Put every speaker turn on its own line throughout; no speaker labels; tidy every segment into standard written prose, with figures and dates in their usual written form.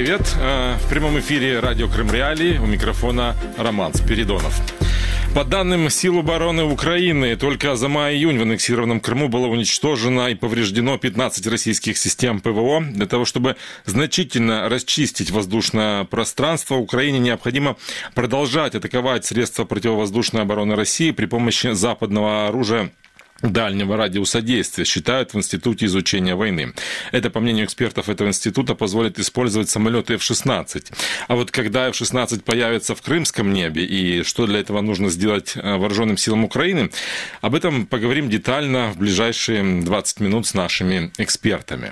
привет. В прямом эфире радио Крым Реалии. У микрофона Роман Спиридонов. По данным Сил обороны Украины, только за май-июнь в аннексированном Крыму было уничтожено и повреждено 15 российских систем ПВО. Для того, чтобы значительно расчистить воздушное пространство, Украине необходимо продолжать атаковать средства противовоздушной обороны России при помощи западного оружия дальнего радиуса действия, считают в Институте изучения войны. Это, по мнению экспертов этого института, позволит использовать самолеты F-16. А вот когда F-16 появится в крымском небе и что для этого нужно сделать вооруженным силам Украины, об этом поговорим детально в ближайшие 20 минут с нашими экспертами.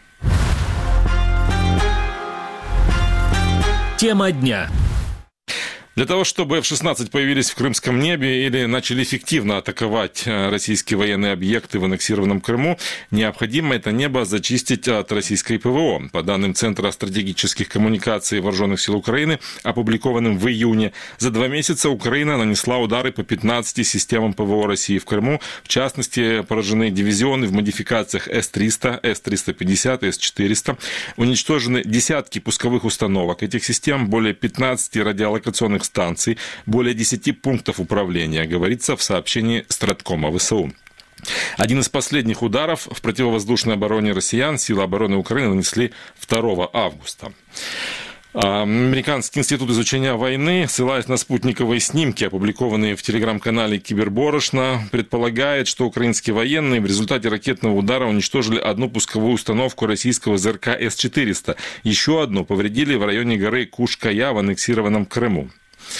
Тема дня.
Для того, чтобы F-16 появились в крымском небе или начали эффективно атаковать российские военные объекты в аннексированном Крыму, необходимо это небо зачистить от российской ПВО. По данным Центра стратегических коммуникаций Вооруженных сил Украины, опубликованным в июне, за 2 месяца Украина нанесла удары по 15 системам ПВО России в Крыму. В частности, поражены дивизионы в модификациях С-300, С-350, С-400. Уничтожены десятки пусковых установок этих систем, более 15 радиолокационных станций, более 10 пунктов управления, говорится в сообщении Страткома ВСУ. Один из последних ударов в противовоздушной обороне россиян силы обороны Украины нанесли 2 августа. Американский институт изучения войны, ссылаясь на спутниковые снимки, опубликованные в телеграм-канале Киберборошна, предполагает, что украинские военные в результате ракетного удара уничтожили одну пусковую установку российского ЗРК С-400. Еще одну повредили в районе горы Кушкая в аннексированном Крыму.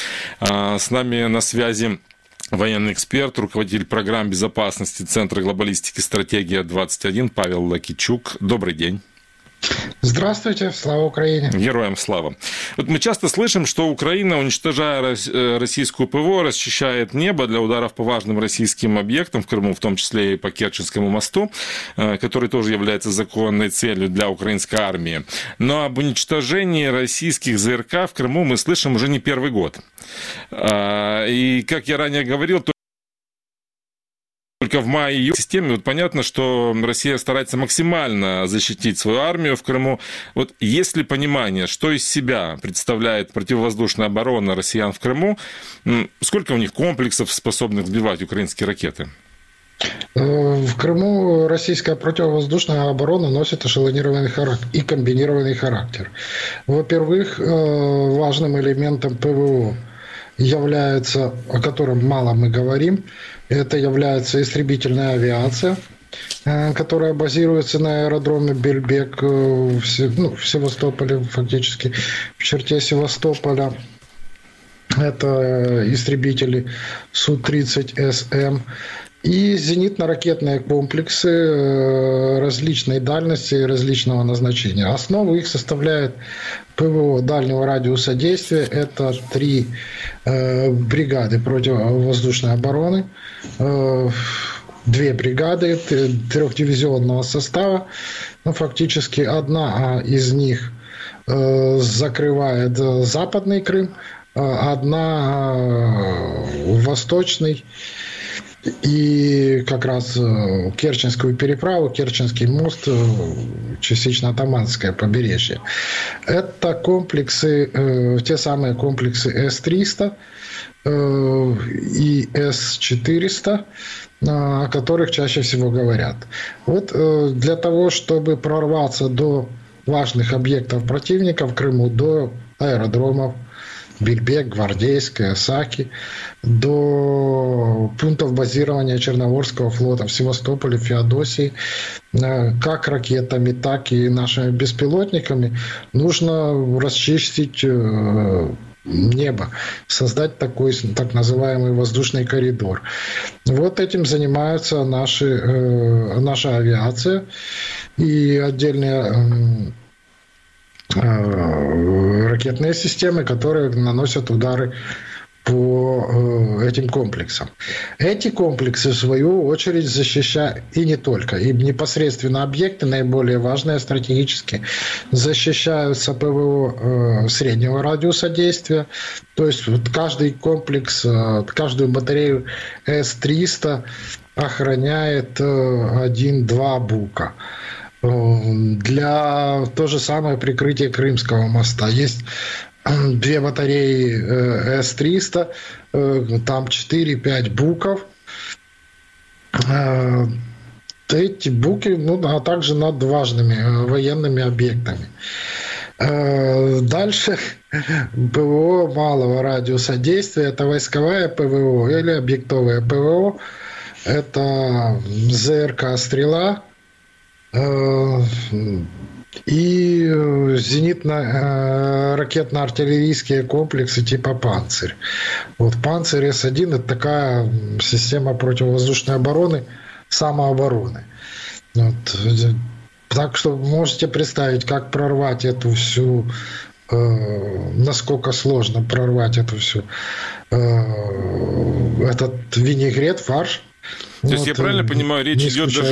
С нами на связи военный эксперт, руководитель программ безопасности Центра глобалистики «Стратегия-21» Павел Лакичук. Добрый день.
Здравствуйте, слава Украине.
Героям слава. Вот мы часто слышим, что Украина, уничтожая российскую ПВО, расчищает небо для ударов по важным российским объектам в Крыму, в том числе и по Керченскому мосту, который тоже является законной целью для украинской армии. Но об уничтожении российских ЗРК в Крыму мы слышим уже не первый год. И, как я ранее говорил, только в мае-июне системе понятно, что Россия старается максимально защитить свою армию в Крыму. Вот есть ли понимание, что из себя представляет противовоздушная оборона россиян в Крыму? Сколько у них комплексов, способных сбивать украинские ракеты?
В Крыму российская противовоздушная оборона носит эшелонированный характер и комбинированный характер. Во-первых, важным элементом ПВО является, о котором мало мы говорим, это является истребительная авиация, которая базируется на аэродроме Бельбек в Севастополе, фактически в черте Севастополя. Это истребители Су-30СМ и зенитно-ракетные комплексы различной дальности и различного назначения. Основу их составляет ПВО дальнего радиуса действия. Это 3 бригады противовоздушной обороны, 2 бригады 3-дивизионного состава. Фактически одна из них закрывает Западный Крым, одна Восточный и как раз Керченскую переправу, Керченский мост, частично Таманское побережье. Это комплексы, те самые комплексы С-300 и С-400, о которых чаще всего говорят. Вот для того, чтобы прорваться до важных объектов противника в Крыму, до аэродромов Бельбек, Гвардейская, Саки, до пунктов базирования Черноморского флота в Севастополе, Феодосии, как ракетами, так и нашими беспилотниками, нужно расчистить небо, создать такой так называемый воздушный коридор. Вот этим занимается наша авиация и отдельные ракетные системы, которые наносят удары по этим комплексам. Эти комплексы, в свою очередь, защищают, и не только, и непосредственно объекты, наиболее важные стратегически, защищаются ПВО среднего радиуса действия. То есть вот каждый комплекс, каждую батарею С-300 охраняет 1-2 БУКа. Для то же самое прикрытия Крымского моста. Есть 2 батареи С-300, там 4-5 буков. Эти буки, а также над важными военными объектами. Дальше ПВО малого радиуса действия – это войсковая ПВО или объектовое ПВО. Это ЗРК «Стрела» и зенитно-ракетно-артиллерийские комплексы типа «Панцирь». Вот «Панцирь С-1» – это такая система противовоздушной обороны, самообороны. Вот. Так что можете представить, как прорвать эту всю, насколько сложно прорвать эту всю, этот винегрет, фарш.
То есть, я правильно понимаю, речь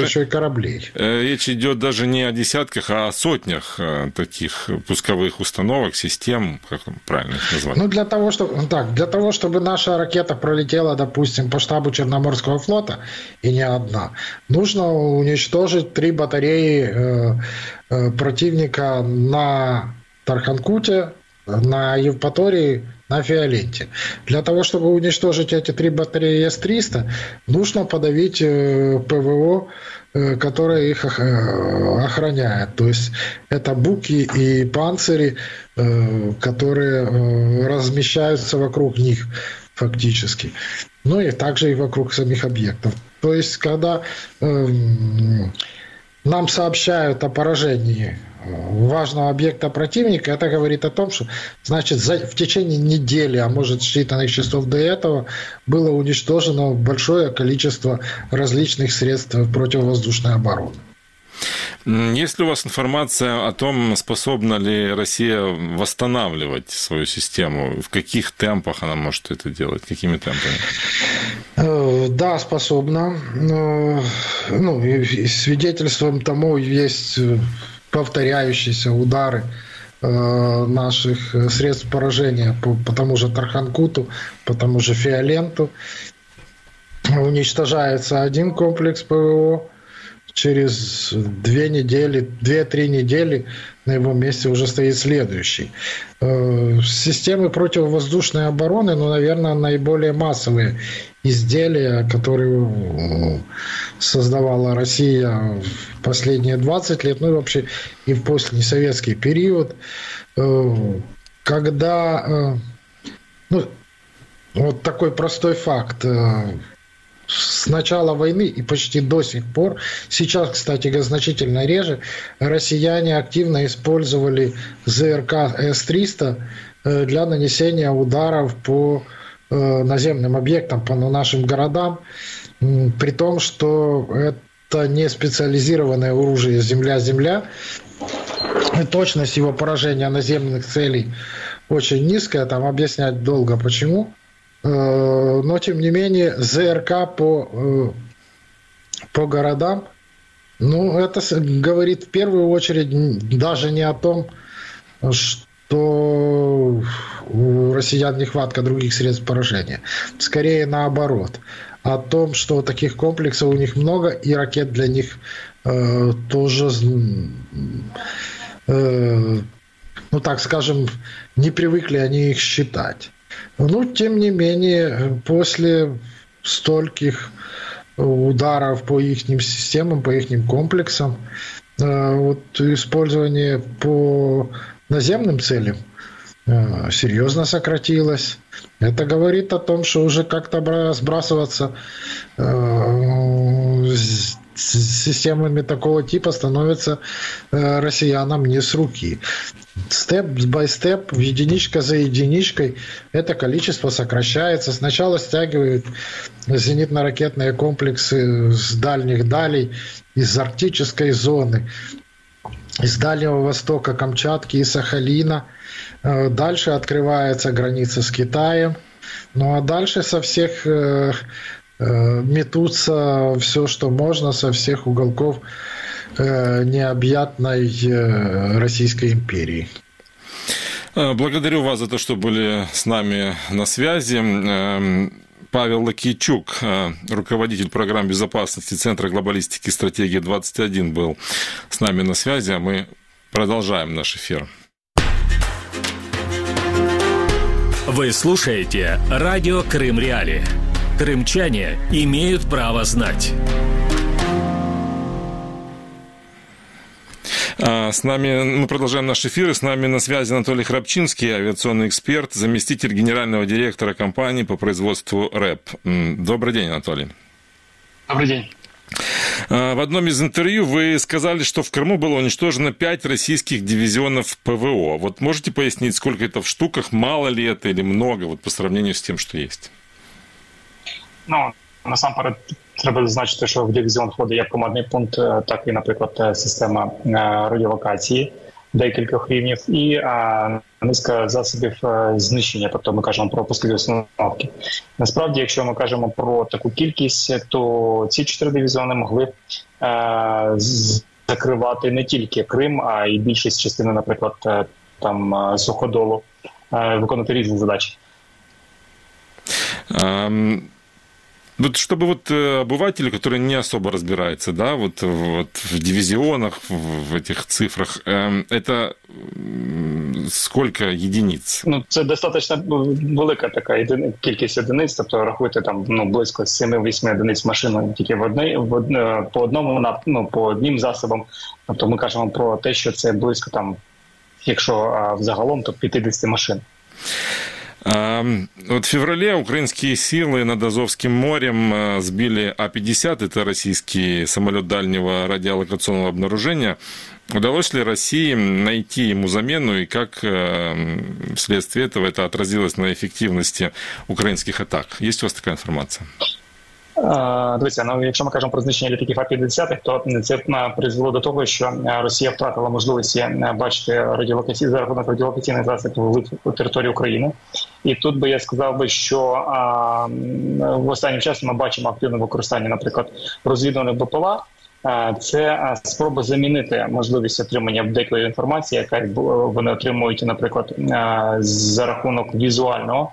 идет даже не о десятках, а о сотнях таких пусковых установок, систем, как правильно их назвать?
Для того, чтобы наша ракета пролетела, допустим, по штабу Черноморского флота, и не одна, нужно уничтожить 3 батареи противника на Тарханкуте, на Евпатории, на Фиоленте. Для того, чтобы уничтожить эти 3 батареи С-300, нужно подавить ПВО, которое их охраняет. То есть это буки и панцири, которые размещаются вокруг них фактически. И также и вокруг самих объектов. То есть когда нам сообщают о поражении важного объекта противника, это говорит о том, что, значит, в течение недели, а может считанных часов до этого, было уничтожено большое количество различных средств противовоздушной обороны.
Есть ли у вас информация о том, способна ли Россия восстанавливать свою систему? В каких темпах она может это делать? Какими темпами?
Да, способна. И свидетельством тому есть повторяющиеся удары наших средств поражения по тому же Тарханкуту, по тому же Фиоленту. Уничтожается один комплекс ПВО, через 2-3 недели на его месте уже стоит следующий. Системы противовоздушной обороны, наверное, наиболее массовые изделия, которые создавала Россия в последние 20 лет, и вообще и в постсоветский период, когда, вот такой простой факт, с начала войны и почти до сих пор, сейчас, кстати, значительно реже, россияне активно использовали ЗРК С-300 для нанесения ударов по наземным объектам, по нашим городам, при том, что это не специализированное оружие земля-земля, и точность его поражения наземных целей очень низкая, там объяснять долго почему. Но, тем не менее, ЗРК по городам, это говорит в первую очередь даже не о том, что у россиян нехватка других средств поражения. Скорее наоборот. О том, что таких комплексов у них много, и ракет для них тоже, так скажем, не привыкли они их считать. Тем не менее, после стольких ударов по их системам, по их комплексам, использование по наземным целям серьезно сократилось. Это говорит о том, что уже как-то сбрасываться с системами такого типа становится россиянам не с руки. Степ-бай-степ, единичка за единичкой, это количество сокращается. Сначала стягивают зенитно-ракетные комплексы с дальних далей, из арктической зоны, из Дальнего Востока, Камчатки и Сахалина. Дальше открывается граница с Китаем. А дальше со всех метутся все, что можно, со всех уголков необъятной Российской империи.
Благодарю вас за то, что были с нами на связи. Павел Лакийчук, руководитель программ безопасности Центра глобалистики «Стратегия 21», был с нами на связи, а мы продолжаем наш эфир.
Вы слушаете радио Крым-Реалии. Крымчане имеют право знать.
С нами, мы продолжаем наш эфир, и с нами на связи Анатолий Храпчинский, авиационный эксперт, заместитель генерального директора компании по производству РЭП. Добрый день, Анатолий.
Добрый день.
В одном из интервью вы сказали, что в Крыму было уничтожено 5 российских дивизионов ПВО. Вот можете пояснить, сколько это в штуках, мало ли это или много, вот по сравнению с тем, что есть?
Ну, насамперед, треба зазначити, що в дивізіон входить як командний пункт, так і, наприклад, система радіолокації декількох рівнів і низка засобів знищення, тобто ми кажемо про пускові установки. Насправді, якщо ми кажемо про таку кількість, то ці 4 дивізіони могли закривати не тільки Крим, а й більшість частини, наприклад, там Суходолу, виконувати різні задачі.
Вот чтобы вот обывателю, который не особо разбирается, да, вот в дивизионах, в этих цифрах, это сколько единиць?
Ну, це достатньо велика така кількість одиниць, тобто рахуйте там близько 7-8 одиниць машин тільки по одним засобам. Тобто ми кажемо про те, що це близько там, якщо взагалом, то 50 машин.
Вот в феврале украинские силы над Азовским морем сбили А-50, это российский самолет дальнего радиолокационного обнаружения. Удалось ли России найти ему замену и как вследствие этого это отразилось на эффективности украинских атак? Есть у вас такая информация?
Дивіться, якщо ми кажемо про знищення літаків А-50, то це призвело до того, що Росія втратила можливість бачити за рахунок радіолокаційних засобів у території України. І тут би я сказав, що в останнім часі ми бачимо активне використання, наприклад, розвідуваних БПЛА. Це спроба замінити можливість отримання деякої інформації, яка вони отримують, наприклад, за рахунок візуального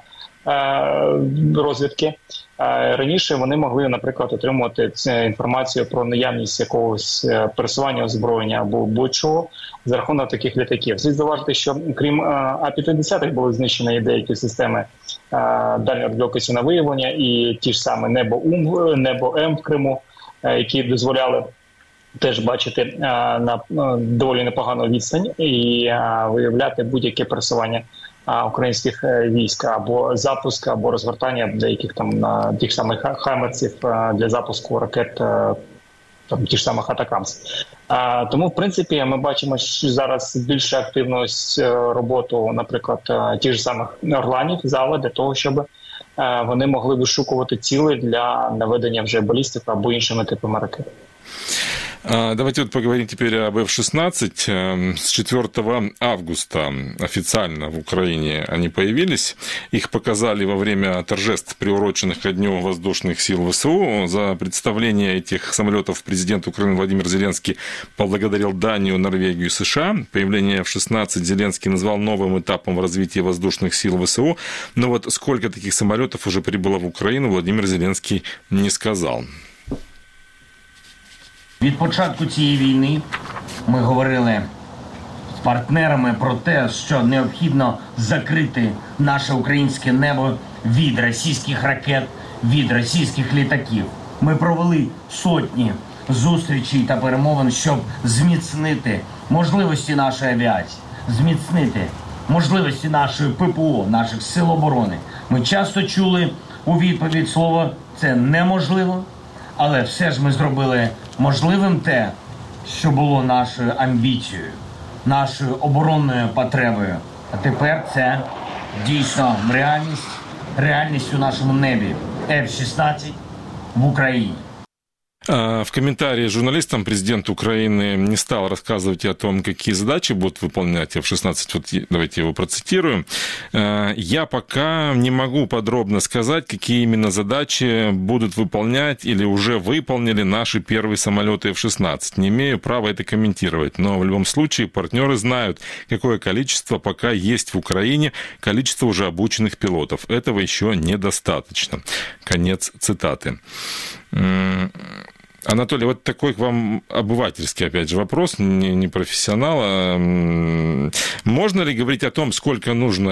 розвідки. Раніше вони могли, наприклад, отримувати інформацію про наявність якогось пересування озброєння або будь-чого за рахунок таких літаків. Слід зауважити, що крім А-50 були знищені деякі системи дальнього радіолокаційного виявлення і ті ж самі Небо-М в Криму, які дозволяли теж бачити на доволі непогану відстань і виявляти будь-яке пересування українських військ або запуск, або розгортання деяких там тих самих хаймерсів для запуску ракет, там ті ж самих атакамс. Тому, в принципі, ми бачимо, що зараз більше активну роботу, наприклад, тих ж самих орланів зала для того, щоб вони могли вишукувати цілі для наведення вже балістик або іншими типами ракет.
Давайте вот поговорим теперь об F-16. С 4 августа официально в Украине они появились. Их показали во время торжеств, приуроченных ко Дню воздушных сил ВСУ. За представление этих самолетов президент Украины Владимир Зеленский поблагодарил Данию, Норвегию и США. Появление F-16 Зеленский назвал новым этапом в развитии воздушных сил ВСУ. Но вот сколько таких самолетов уже прибыло в Украину, Владимир Зеленский не сказал.
Від початку цієї війни ми говорили з партнерами про те, що необхідно закрити наше українське небо від російських ракет, від російських літаків. Ми провели сотні зустрічей та перемовин, щоб зміцнити можливості нашої авіації, зміцнити можливості нашої ППО, наших сил оборони. Ми часто чули у відповідь слово «це неможливо», але все ж ми зробили можливим те, що було нашою амбіцією, нашою оборонною потребою. А тепер це дійсно реальність у нашому небі. F-16 в Україні.
В комментарии журналистам президент Украины не стал рассказывать о том, какие задачи будут выполнять F-16. Вот давайте его процитируем. «Я пока не могу подробно сказать, какие именно задачи будут выполнять или уже выполнили наши первые самолеты F-16. Не имею права это комментировать, но в любом случае партнеры знают, какое количество пока есть в Украине, количество уже обученных пилотов. Этого еще недостаточно». Конец цитаты. Анатолий, вот такой к вам обывательский, опять же, вопрос, не профессионала. Можно ли говорить о том, сколько нужно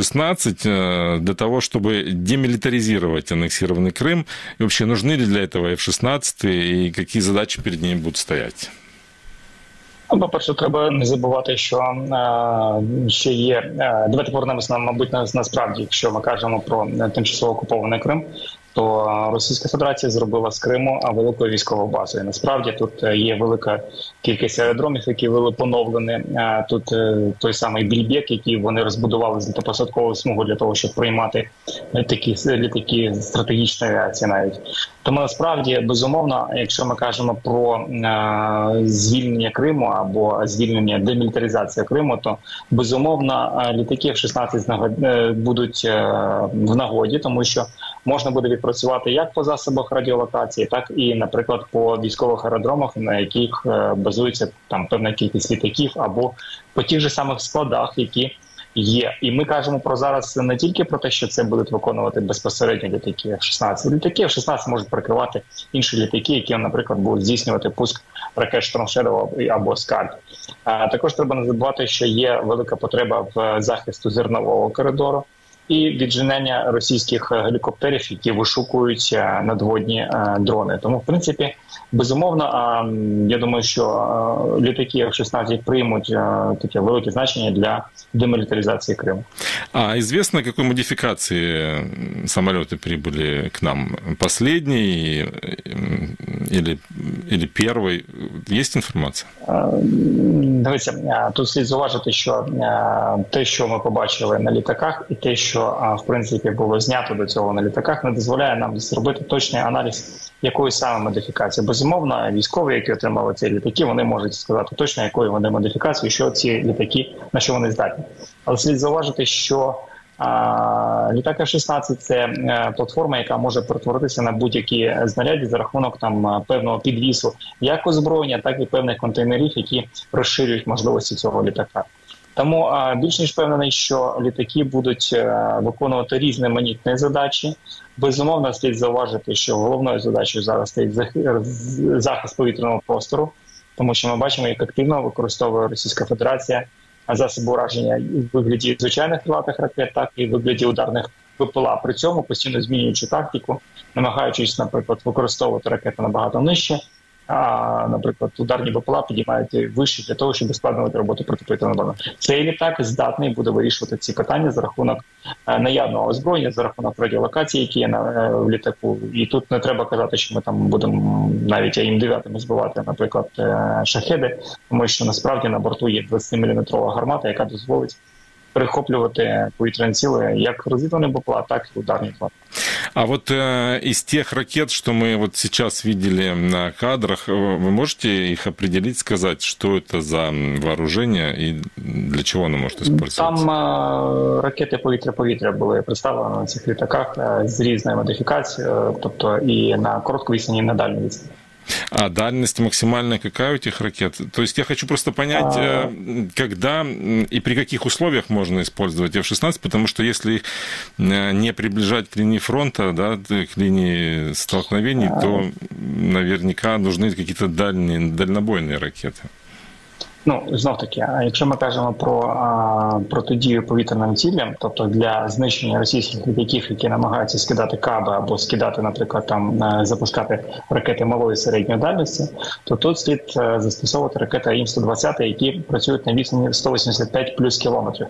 F-16 для того, чтобы демилитаризировать аннексированный Крым? И вообще, нужны ли для этого F-16 и какие задачи перед ними будут стоять?
По-перше, треба не забувати, що ще є... Давайте повернемося, мабуть, насправді, якщо ми кажемо про тимчасово окупований Крим, то Російська Федерація зробила з Криму велику військову базу. І насправді тут є велика кількість аеродромів, які були поновлені. Тут той самий Більбек, який вони розбудували з посадкового смугу для того, щоб приймати такі літаки стратегічної авіації навіть. Тому насправді, безумовно, якщо ми кажемо про звільнення Криму або звільнення, демілітаризація Криму, то безумовно літаки F-16 будуть в нагоді, тому що можна буде відпрацювати як по засобах радіолокації, так і, наприклад, по військових аеродромах, на яких базується там певна кількість літаків, або по тих же самих складах, які є. І ми кажемо про зараз не тільки про те, що це будуть виконувати безпосередньо літаки F-16. Літаки F-16 можуть прикривати інші літаки, які, наприклад, будуть здійснювати пуск ракет Storm Shadow або Скальп. Також треба не забувати, що є велика потреба в захисту зернового коридору і відженення російських гелікоптерів, які вишукують надводні дрони. Тому, в принципі, безумовно, я думаю, що літаки F-16 приймуть таке велике значення для демилитаризации Крыма.
А известно, какой модификации самолеты прибыли к нам? Последний или первый? Есть інформація?
Дивіться, тут слід зауважити, що те, що ми побачили на літаках, і те, що, в принципі, було знято до цього на літаках, не дозволяє нам зробити точний аналіз якої саме модифікації. Безумовно, військові, які отримали ці літаки, вони можуть сказати точно, якої вони модифікації, що ці літаки, на що вони здатні. Але слід зауважити, що літак F-16 – це платформа, яка може перетворитися на будь-які знаряддя за рахунок там певного підвісу, як озброєння, так і певних контейнерів, які розширюють можливості цього літака. Тому більш ніж впевнений, що літаки будуть виконувати різноманітні задачі. Безумовно, слід зауважити, що головною задачею зараз стоїть захист повітряного простору, тому що ми бачимо, як активно використовує Російська Федерація засоби ураження в вигляді звичайних крилатих ракет, так і в вигляді ударних БПЛА. При цьому постійно змінюючи тактику, намагаючись, наприклад, використовувати ракети набагато нижче, а, наприклад, ударні БПЛА підіймають вище для того, щоб ускладнювати роботу протиповітряної оборони. Цей літак здатний буде вирішувати ці питання за рахунок наявного озброєння, за рахунок радіолокації, які є в літаку. І тут не треба казати, що ми там будемо навіть АІМ-9 збивати, наприклад, шахеди, тому що насправді на борту є 20-мм гармата, яка дозволить перехоплювати повітряні сили як розвідувальні БПЛА, так і ударні БПЛА.
А вот из тех ракет, что мы вот сейчас видели на кадрах, вы можете их определить, сказать, что это за вооружение и для чего оно может использоваться?
Там ракети повітря-повітря були представлені на цих літаках з різною модифікацією, тобто і на коротку відстані, і на дальню відстані.
А дальность максимальная какая у этих ракет? То есть я хочу просто понять, когда и при каких условиях можно использовать F-16, потому что если их не приближать к линии фронта, да, к линии столкновений, то наверняка нужны какие-то дальнобойные ракети.
Ну, знов-таки, якщо ми кажемо про протидію повітряним цілям, тобто для знищення російських літаків, які намагаються скидати каби або скидати, наприклад, там запускати ракети малої і середньої дальності, то тут слід застосовувати ракети АІМ-120, які працюють на відстані 185 плюс кілометрів.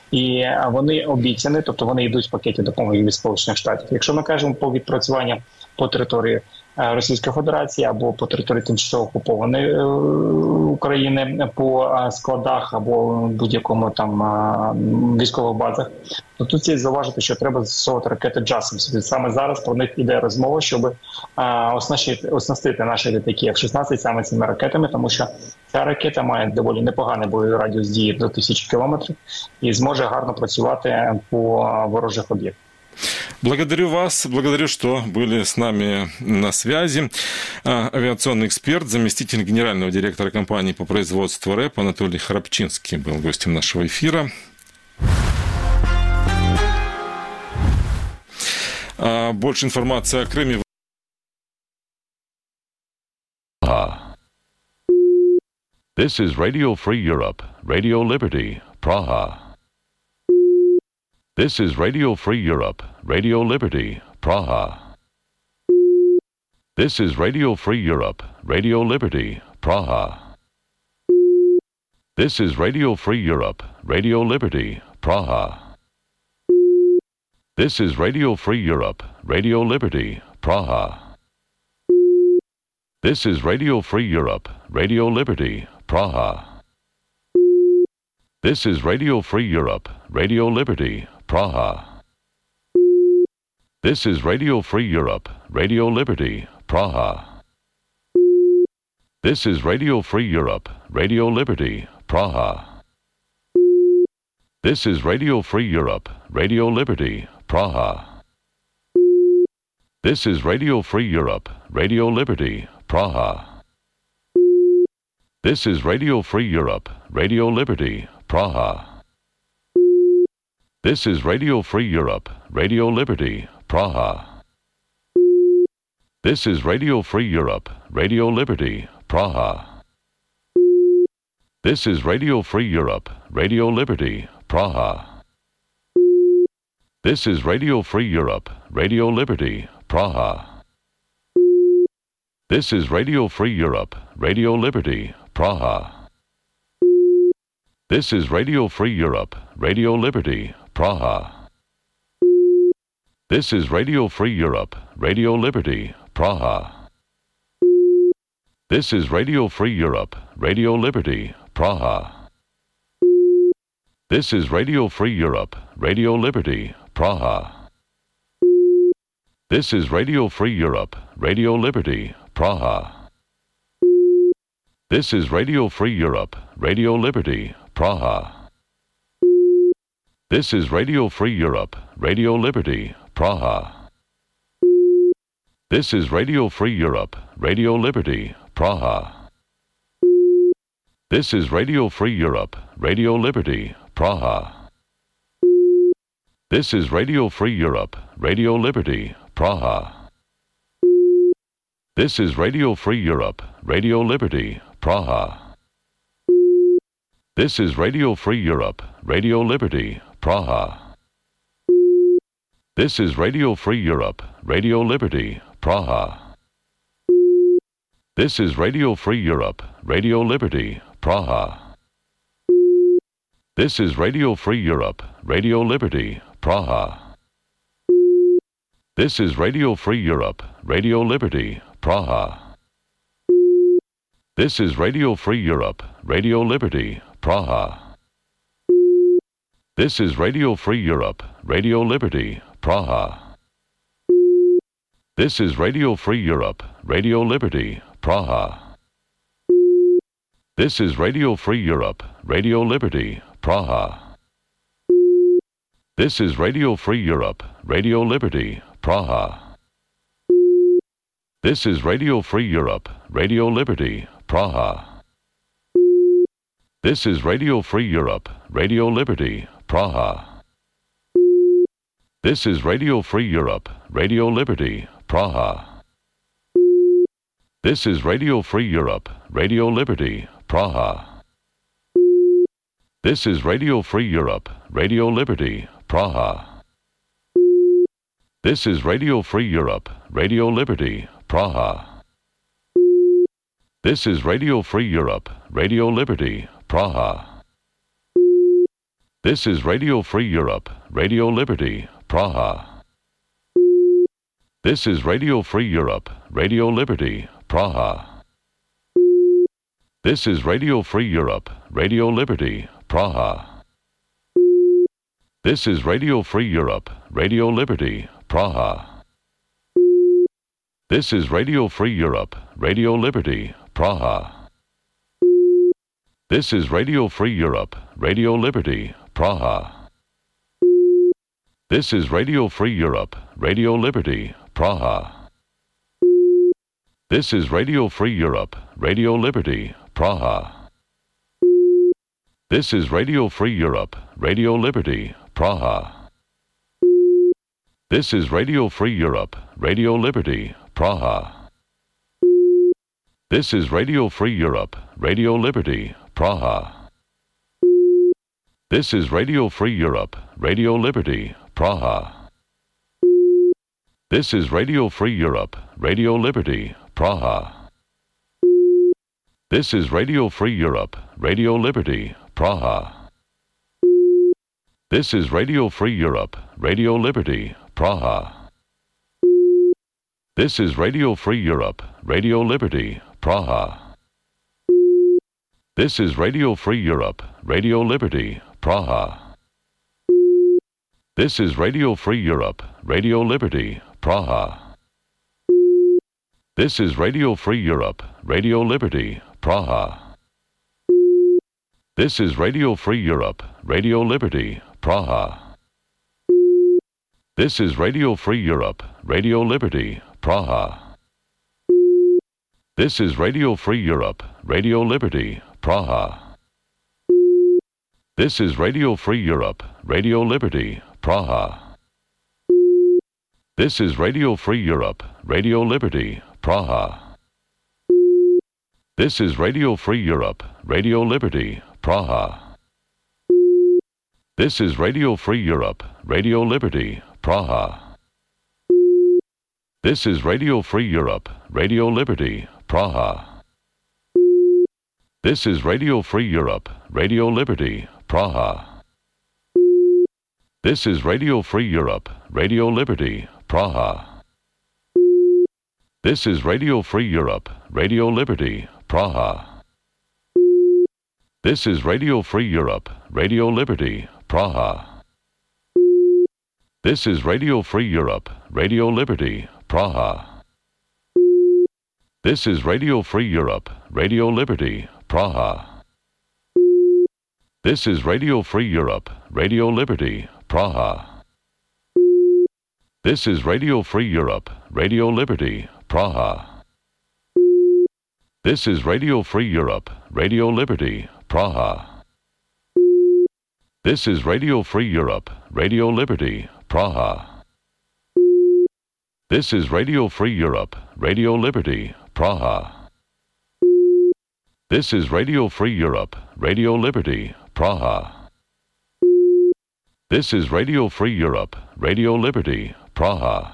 І вони обіцяні, тобто вони йдуть в пакеті допомоги від Сполучених Штатів. Якщо ми кажемо по відпрацюванню по території Російської Федерації або по території тимчасово окупованої України по складах або будь-якому там військових базах. То тут слід зауважити, що треба застосовувати ракети JASSM. Саме зараз про них іде розмова, щоб оснастити наші літаки F-16 саме цими ракетами, тому що ця ракета має доволі непоганий бойовий радіус дії до 1000 кілометрів і зможе гарно працювати по ворожих об'єктах.
Благодарю вас, благодарю, что были с нами на связи. Авиационный эксперт, заместитель генерального директора компании по производству РЭП Анатолий Храпчинский был гостем нашего эфира. Больше информации о Крыме.
This is Radio Free Europe, Radio Liberty, Praha. This is Radio Free Europe, Radio Liberty, Praha. This is Radio Free Europe, Radio Liberty, Praha. This is Radio Free Europe, Radio Liberty, Praha. This is Radio Free Europe, Radio Liberty, Praha. This is Radio Free Europe, Radio Liberty, Praha. This is Radio Free Europe, Radio Liberty, Praha. This is Radio Free Europe, Radio Liberty, Praha. This is Radio Free Europe, Radio Liberty, Praha. This is Radio Free Europe, Radio Liberty, Praha. This is Radio Free Europe, Radio Liberty, Praha. This is Radio Free Europe, Radio Liberty, Praha. This is Radio Free Europe, Radio Liberty, Praha. This is Radio Free Europe, Radio Liberty, Praha. This is Radio Free Europe, Radio Liberty, Praha. This is Radio Free Europe, Radio Liberty, Praha. This is Radio Free Europe, Radio Liberty, Praha. This is Radio Free Europe, Radio Liberty, Praha. This is Radio Free Europe, Radio Liberty, Praha. This is Radio Free Europe, Radio Liberty, Praha. This is Radio Free Europe, Radio Liberty, Praha. This is Radio Free Europe, Radio Liberty, Praha. This is Radio Free Europe, Radio Liberty, Praha. This is Radio Free Europe, Radio Liberty, Praha. This is Radio Free Europe, Radio Liberty, Praha. This is Radio Free Europe, Radio Liberty, Praha. This is Radio Free Europe, Radio Liberty, Praha. This is Radio Free Europe, Radio Liberty, Praha. This is Radio Free Europe, Radio Liberty, Praha. This is Radio Free Europe, Radio Liberty, Praha. This is Radio Free Europe, Radio Liberty, Praha. This is Radio Free Europe, Radio Liberty, Praha. This is Radio Free Europe, Radio Liberty, Praha. This is Radio Free Europe, Radio Liberty, Praha. This is Radio Free Europe, Radio Liberty, Praha. This is Radio Free Europe, Radio Liberty, Praha. This is Radio Free Europe, Radio Liberty, Praha. This is Radio Free Europe, Radio Liberty, Praha. This is Radio Free Europe, Radio Liberty, Praha. This is Radio Free Europe, Radio Liberty, Praha. This is Radio Free Europe, Radio Liberty, Praha. This is Radio Free Europe, Radio Liberty, Praha. This is Radio Free Europe, Radio Liberty, Praha. This is Radio Free Europe, Radio Liberty, Praha. This is Radio Free Europe, Radio Liberty, Praha. This is Radio Free Europe, Radio Liberty, Praha. This is Radio Free Europe, Radio Liberty, Praha. This is Radio Free Europe, Radio Liberty, Praha. This is Radio Free Europe, Radio Liberty, Praha. This is Radio Free Europe, Radio Liberty, Praha. This is Radio Free Europe, Radio Liberty, Praha. This is Radio Free Europe, Radio Liberty, Praha. This is Radio Free Europe, Radio Liberty, Praha. This is Radio Free Europe, Radio Liberty, Praha. This is Radio Free Europe, Radio Liberty, Praha. This is Radio Free Europe, Radio Liberty, Praha. This is Radio Free Europe, Radio Liberty, Praha. This is Radio Free Europe, Radio Liberty, Praha. This is Radio Free Europe, Radio Liberty, Praha. This is Radio Free Europe, Radio Liberty, Praha. This is Radio Free Europe, Radio Liberty, Praha. This is Radio Free Europe, Radio Liberty, Praha. This is Radio Free Europe, Radio Liberty, Praha. This is Radio Free Europe, Radio Liberty, Praha. This is Radio Free Europe, Radio Liberty, Praha. This is Radio Free Europe, Radio Liberty, Praha. This is Radio Free Europe, Radio Liberty, Praha. This is Radio Free Europe, Radio Liberty, Praha. This is Radio Free Europe, Radio Liberty, Praha. This is Radio Free Europe, Radio Liberty, Praha. This is Radio Free Europe, Radio Liberty, Praha. This is Radio Free Europe, Radio Liberty, Praha. This is Radio Free Europe, Radio Liberty, Praha. This is Radio Free Europe, Radio Liberty, Praha. This is Radio Free Europe, Radio Liberty, Praha. This is Radio Free Europe, Radio Liberty, Praha. This is Radio Free Europe, Radio Liberty, Praha. This is Radio Free Europe, Radio Liberty, Praha. This is Radio Free Europe, Radio Liberty, Praha. This is Radio Free Europe, Radio Liberty, Praha. This is Radio Free Europe, Radio Liberty, Praha. This is Radio Free Europe, Radio Liberty, Praha. This is Radio Free Europe, Radio Liberty, Praha. This is Radio Free Europe, Radio Liberty, Praha. This is Radio Free Europe, Radio Liberty, Praha.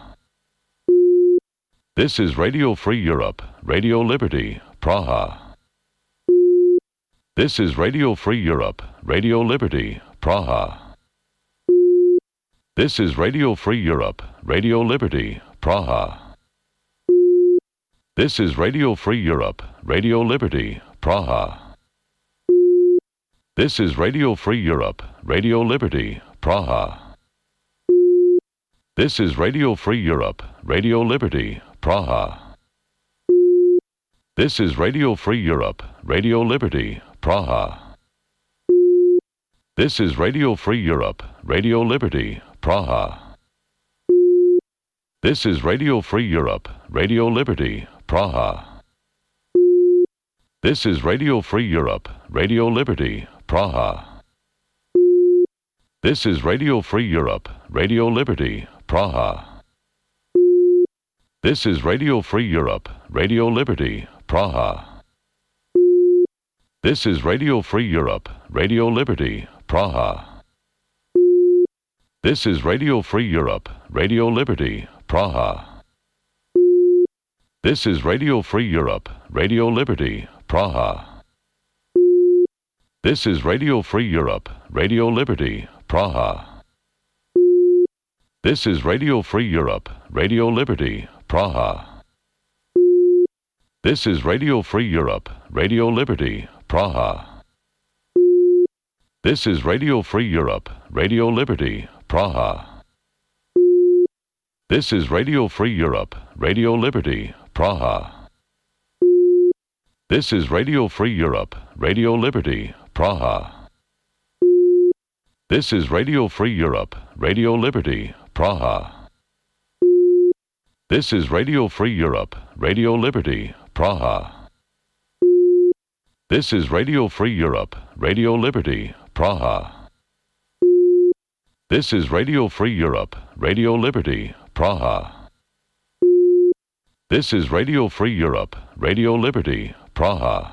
This is Radio Free Europe, Radio Liberty, Praha. This is Radio Free Europe, Radio Liberty, Praha. This is Radio Free Europe, Radio Liberty, Praha. This is Radio Free Europe, Radio Liberty, Praha. This is Radio Free Europe, Radio Liberty, Praha. This is Radio Free Europe, Radio Liberty, Praha. This is Radio Free Europe, Radio Liberty, Praha. This is Radio Free Europe, Radio Liberty, Praha. This is Radio Free Europe, Radio Liberty, Praha. This is Radio Free Europe, Radio Liberty, Praha. This is Radio Free Europe, Radio Liberty, Praha. This is Radio Free Europe, Radio Liberty, Praha. This is Radio Free Europe, Radio Liberty, Praha. This is Radio Free Europe, Radio Liberty, Praha. This is Radio Free Europe, Radio Liberty, Praha. This is Radio Free Europe, Radio Liberty, Praha. This is Radio Free Europe, Radio Liberty, Praha. This is Radio Free Europe, Radio Liberty, Praha. This is Radio Free Europe, Radio Liberty, Praha. This is Radio Free Europe, Radio Liberty, Praha. This is Radio Free Europe, Radio Liberty, Praha. This is Radio Free Europe, Radio Liberty, Praha. This is Radio Free Europe, Radio Liberty, Praha. This is Radio Free Europe, Radio Liberty, Praha. This is Radio Free Europe, Radio Liberty, Praha. This is Radio Free Europe, Radio Liberty, Praha.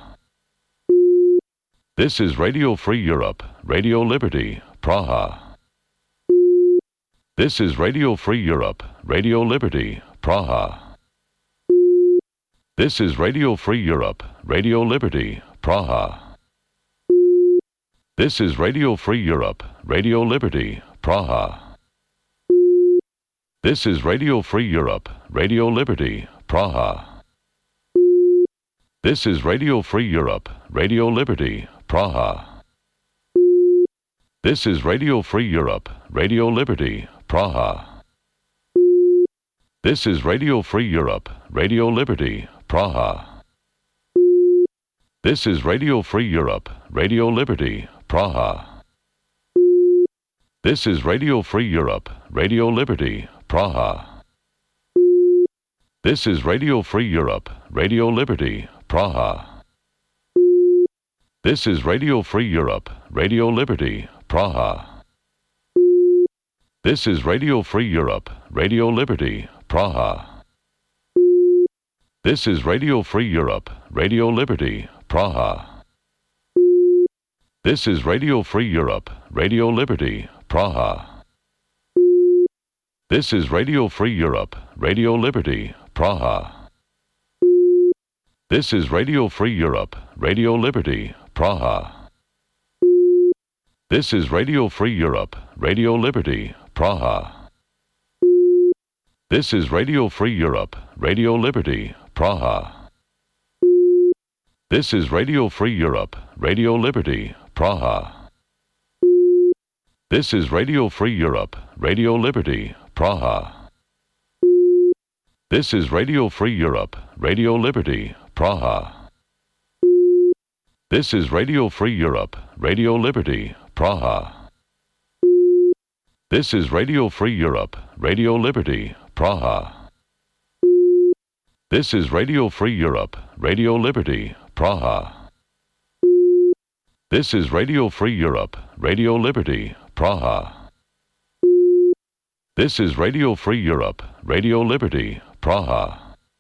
This is Radio Free Europe, Radio Liberty, Praha. This is Radio Free Europe, Radio Liberty, Praha. This is Radio Free Europe, Radio Liberty, Praha. This is Radio Free Europe, Radio Liberty, Praha. This is Radio Free Europe, Radio Liberty, Praha. This is Radio Free Europe, Radio Liberty, Praha. This is Radio Free Europe, Radio Liberty, Praha. This is Radio Free Europe, Radio Liberty, Praha. This is Radio Free Europe, Radio Liberty, Praha. This is Radio Free Europe, Radio Liberty, Praha. This is Radio Free Europe, Radio Liberty, Praha. This is Radio Free Europe, Radio Liberty, Praha. This is Radio Free Europe, Radio Liberty, Praha. This is Radio Free Europe, Radio Liberty, Praha. This is Radio Free Europe, Radio Liberty, Praha. This is Radio Free Europe, Radio Liberty, Praha. This is Radio Free Europe, Radio Liberty, Praha. This is Radio Free Europe, Radio Liberty, Praha. This is Radio Free Europe, Radio Liberty, Praha. This is Radio Free Europe, Radio Liberty, Praha. This is Radio Free Europe, Radio Liberty, Praha. This is Radio Free Europe, Radio Liberty, Praha. This is Radio Free Europe, Radio Liberty, Praha. This is Radio Free Europe, Radio Liberty, Praha. This is Radio Free Europe, Radio Liberty, Praha. This is Radio Free Europe, Radio Liberty, Praha. This is Radio Free Europe, Radio Liberty, Praha.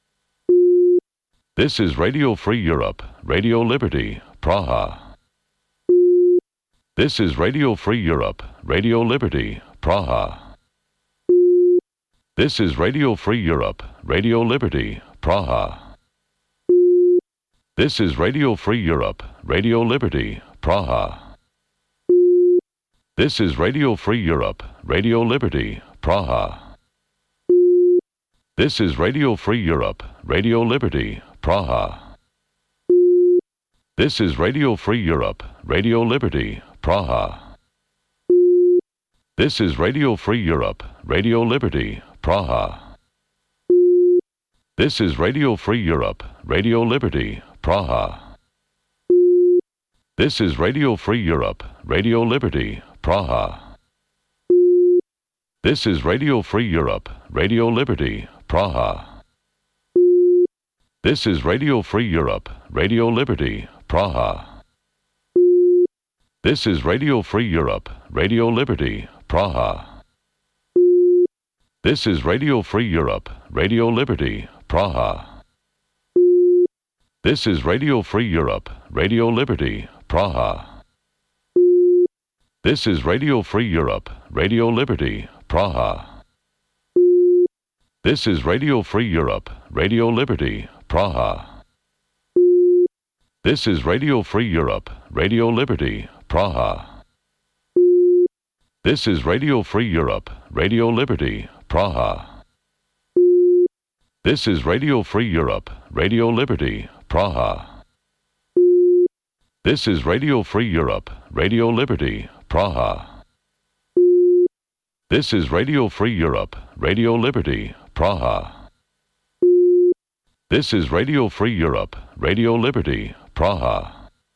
This is Radio Free Europe, Radio Liberty, Praha. This is Radio Free Europe, Radio Liberty, Praha. This is Radio Free Europe, Radio Liberty, Praha. This is Radio Free Europe, Radio Liberty, Praha. This is Radio Free Europe, Radio Liberty, Praha. This is Radio Free Europe, Radio Liberty, Praha. This is Radio Free Europe, Radio Liberty, Praha. This is Radio Free Europe, Radio Liberty, Praha. This is Radio Free Europe, Radio Liberty, Praha. This is Radio Free Europe, Radio Liberty, Praha. This is Radio Free Europe, Radio Liberty, Praha. This is Radio Free Europe, Radio Liberty, Praha. This is Radio Free Europe, Radio Liberty, Praha. This is Radio Free Europe, Radio Liberty, Praha. This is Radio Free Europe, Radio Liberty, Praha. This is Radio Free Europe, Radio Liberty, Praha. This is Radio Free Europe, Radio Liberty, Praha. This is Radio Free Europe, Radio Liberty, Praha. This is Radio Free Europe, Radio Liberty, Praha. This is Radio Free Europe, Radio Liberty, Praha. This is Radio Free Europe, Radio Liberty, Praha. This is Radio Free Europe, Radio Liberty, Praha. This is Radio Free Europe, Radio Liberty, Praha.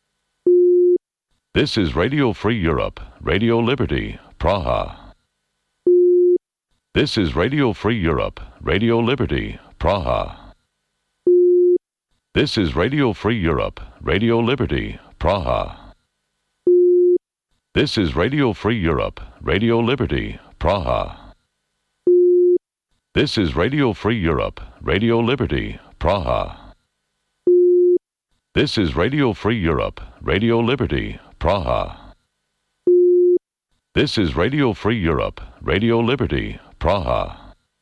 This is Radio Free Europe, Radio Liberty, Praha. This is Radio Free Europe, Radio Liberty, Praha. This is Radio Free Europe, Radio Liberty, Praha. This is Radio Free Europe, Radio Liberty, Praha. This is Radio Free Europe, Radio Liberty, Praha. This is Radio Free Europe, Radio Liberty, Praha. This is Radio Free Europe, Radio Liberty, Praha.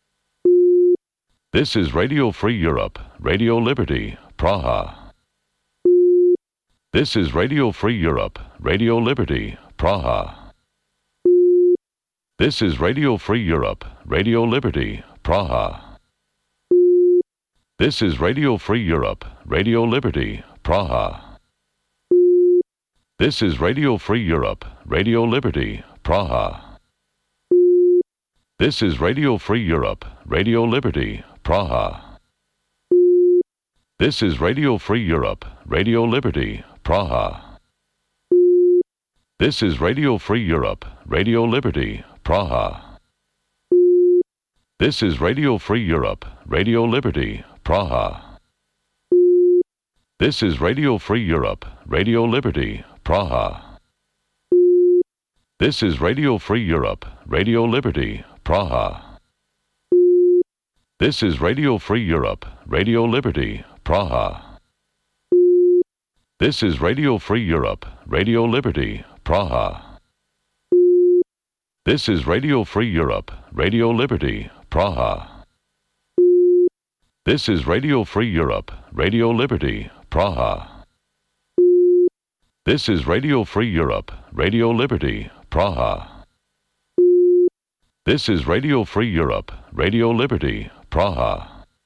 This is Radio Free Europe, Radio Liberty, Praha. This is Radio Free Europe, Radio Liberty, Praha. This is Radio Free Europe, Radio Liberty, Praha. This is Radio Free Europe, Radio Liberty, Praha. This is Radio Free Europe, Radio Liberty, Praha. This is Radio Free Europe, Radio Liberty, Praha. This is Radio Free Europe, Radio Liberty, Praha. This is Radio Free Europe, Radio Liberty, Praha. This is Radio Free Europe, Radio Liberty, Praha. This is Radio Free Europe, Radio Liberty, Praha. This is Radio Free Europe, Radio Liberty, Praha. This is Radio Free Europe, Radio Liberty, Praha. This is Radio Free Europe, Radio Liberty, Praha. This is Radio Free Europe, Radio Liberty, Praha. This is Radio Free Europe, Radio Liberty, Praha. This is Radio Free Europe, Radio Liberty, Praha. This is Radio Free Europe, Radio Liberty, Praha.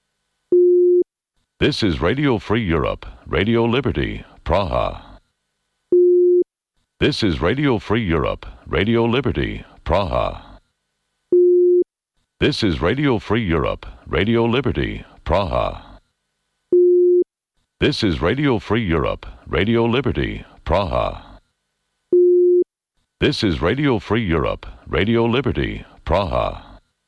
This is Radio Free Europe, Radio Liberty, Praha. This is Radio Free Europe, Radio Liberty, Praha. This is Radio Free Europe, Radio Liberty, Praha. This is Radio Free Europe, Radio Liberty, Praha. This is Radio Free Europe, Radio Liberty, Praha.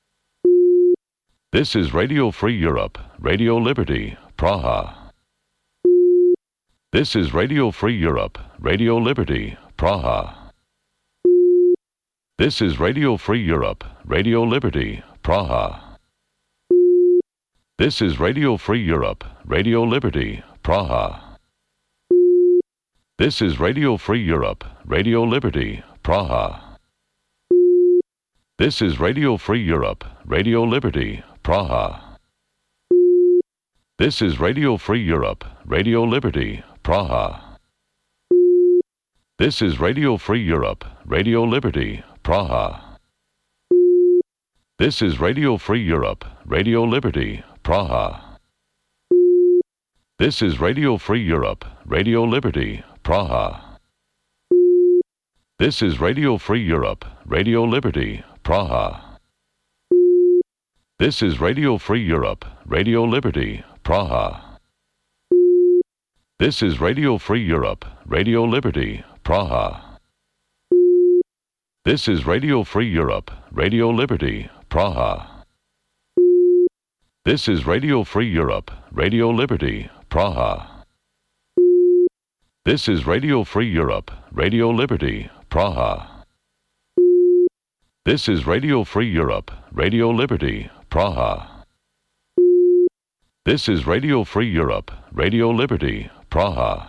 This is Radio Free Europe, Radio Liberty, Praha. This is Radio Free Europe, Radio Liberty, Praha. This is Radio Free Europe, Radio Liberty, Praha. This is Radio Free Europe, Radio Liberty, Praha. This is Radio Free Europe, Radio Liberty, Praha. This is Radio Free Europe, Radio Liberty, Praha. This is Radio Free Europe, Radio Liberty, Praha. This is Radio Free Europe, Radio Liberty, Praha. This is Radio Free Europe, Radio Liberty, Praha. This is Radio Free Europe, Radio Liberty, Praha. This is Radio Free Europe, Radio Liberty, Praha. This is Radio Free Europe, Radio Liberty, Praha. This is Radio Free Europe, Radio Liberty, Praha. This is Radio Free Europe, Radio Liberty, Praha. This is Radio Free Europe, Radio Liberty, Praha. This is Radio Free Europe, Radio Liberty, Praha. This is Radio Free Europe, Radio Liberty, Praha. This is Radio Free Europe, Radio Liberty, Praha.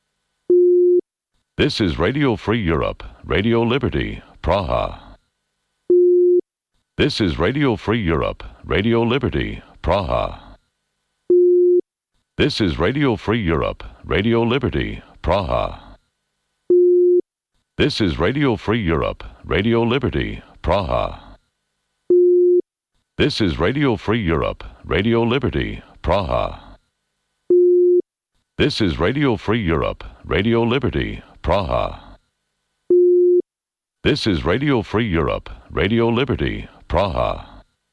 This is Radio Free Europe, Radio Liberty, Praha. This is Radio Free Europe, Radio Liberty, Praha. This is Radio Free Europe, Radio Liberty, Praha. This is Radio Free Europe, Radio Liberty, Praha. This is Radio Free Europe, Radio Liberty, Praha. This is Radio Free Europe, Radio Liberty, Praha. This is Radio Free Europe, Radio Liberty, Praha.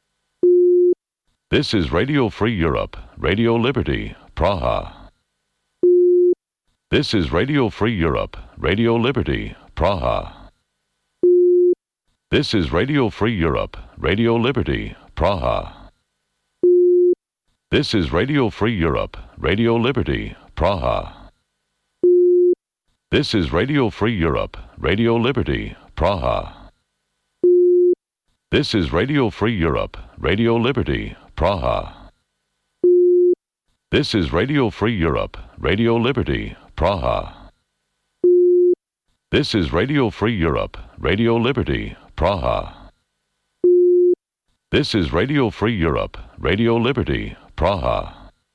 This is Radio Free Europe, Radio Liberty, Praha. This is Radio Free Europe, Radio Liberty, Praha. This is Radio Free Europe, Radio Liberty, Praha. This is Radio Free Europe, Radio Liberty, Praha. This is Radio Free Europe, Radio Liberty, Praha. This is Radio Free Europe, Radio Liberty, Praha. This is Radio Free Europe, Radio Liberty, Praha. This is Radio Free Europe, Radio Liberty, Praha. This is Radio Free Europe, Radio Liberty, Praha.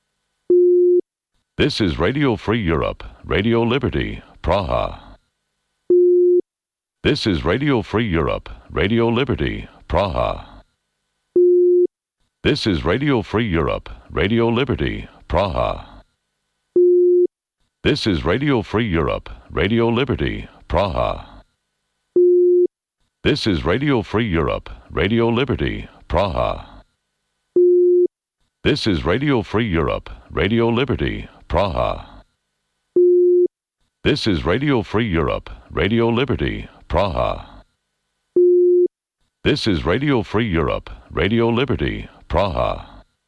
This is Radio Free Europe, Radio Liberty, Praha. This is Radio Free Europe, Radio Liberty, Praha. This is Radio Free Europe, Radio Liberty, Praha. This is Radio Free Europe, Radio Liberty, Praha. This is Radio Free Europe, Radio Liberty, Praha. This is Radio Free Europe, Radio Liberty, Praha. This is Radio Free Europe, Radio Liberty, Praha. This is Radio Free Europe, Radio Liberty, Praha.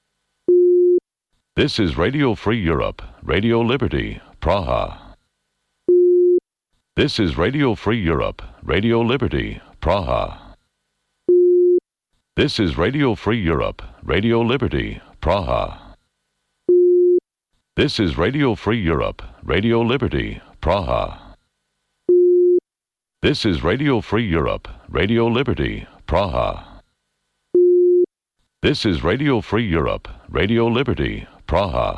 This is Radio Free Europe, Radio Liberty, Praha. This is Radio Free Europe, Radio Liberty, Praha. This is Radio Free Europe, Radio Liberty, Praha. This is Radio Free Europe, Radio Liberty, Praha. This is Radio Free Europe, Radio Liberty, Praha. This is Radio Free Europe, Radio Liberty, Praha.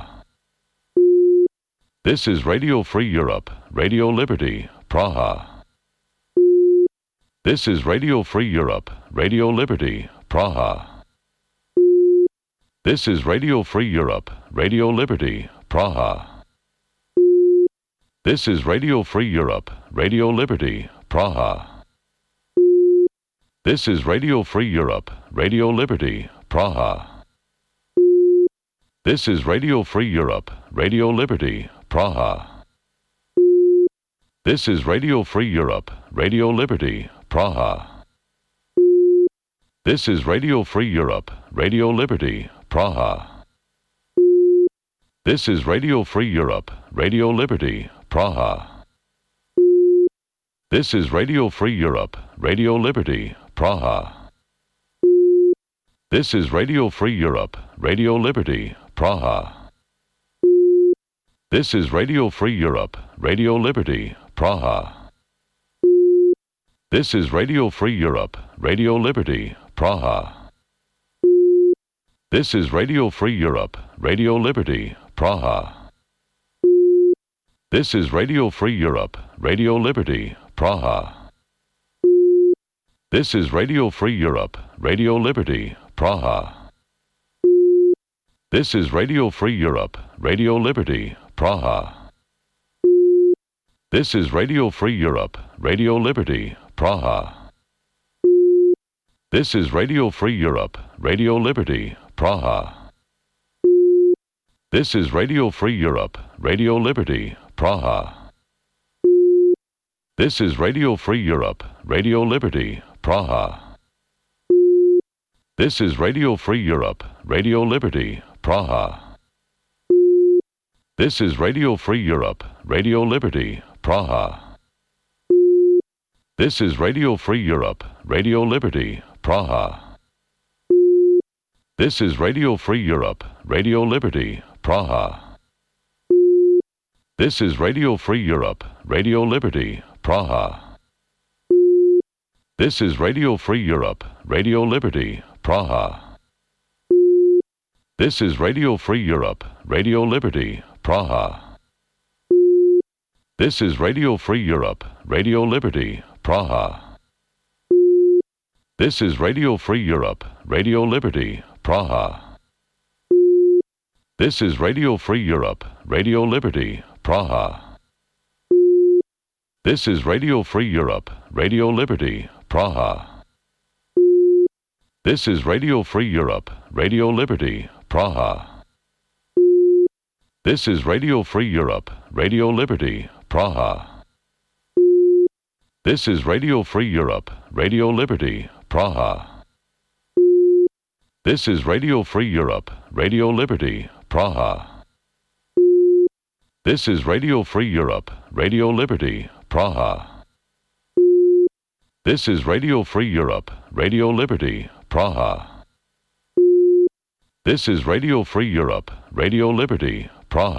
This is Radio Free Europe, Radio Liberty, Praha. This is Radio Free Europe, Radio Liberty, Praha. This is Radio Free Europe, Radio Liberty, Praha. This is Radio Free Europe, Radio Liberty, Praha. This is Radio Free Europe, Radio Liberty, Praha. This is Radio Free Europe, Radio Liberty, Praha. This is Radio Free Europe, Radio Liberty, Praha. This is Radio Free Europe, Radio Liberty, Praha. This is Radio Free Europe, Radio Liberty, Praha. This is Radio Free Europe, Radio Liberty, Praha. This is Radio Free Europe, Radio Liberty, Praha. This is Radio Free Europe, Radio Liberty, Praha. This is Radio Free Europe, Radio Liberty, Praha. This is Radio Free Europe, Radio Liberty, Praha. This is Radio Free Europe, Radio Liberty, Praha. This is Radio Free Europe, Radio Liberty, Praha. This is Radio Free Europe, Radio Liberty, Praha. This is Radio Free Europe, Radio Liberty, Praha. This is Radio Free Europe, Radio Liberty, Praha. This is Radio Free Europe, Radio Liberty, Praha. This is Radio Free Europe, Radio Liberty, Praha. This is Radio Free Europe, Radio Liberty, Praha. This is Radio Free Europe, Radio Liberty, Praha. This is Radio Free Europe, Radio Liberty, Praha. This is Radio Free Europe, Radio Liberty, Praha. This is Radio Free Europe, Radio Liberty, Praha. This is Radio Free Europe, Radio Liberty, Praha. This is Radio Free Europe, Radio Liberty, Praha. This is Radio Free Europe, Radio Liberty, Praha. This is Radio Free Europe, Radio Liberty, Praha. This is Radio Free Europe, Radio Liberty, Praha. This is Radio Free Europe, Radio Liberty, Praha. This is Radio Free Europe, Radio Liberty, Praha. This is Radio Free Europe, Radio Liberty, Praha. This is Radio Free Europe, Radio Liberty, Praha. This is Radio Free Europe, Radio Liberty, Praha. This is Radio Free Europe, Radio Liberty, Praha. This is Radio Free Europe, Radio Liberty, Praha. This is Radio Free Europe, Radio Liberty, Praha.